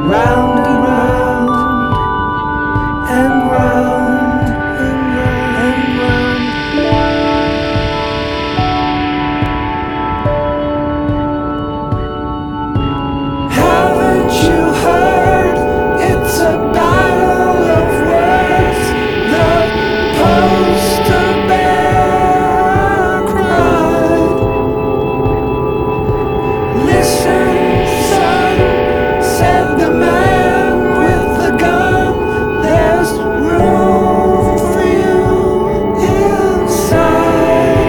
round and round and round and round. Haven't you heard? It's a battle of words. The poster bear cried. Listen, son, said the man with the gun. There's room for you inside.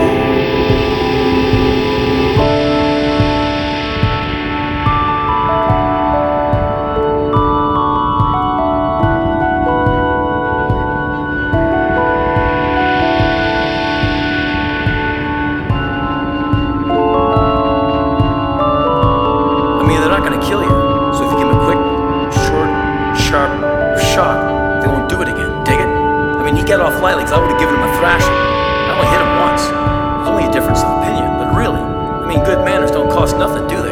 I mean, they're not gonna kill you. So if you give them a quick, short, sharp shot, they won't do it again. Dig it? I mean, he got off lightly because I would have given him a thrashing. I only hit him once. There's only a difference of opinion, but really, I mean, good manners don't cost nothing, do they?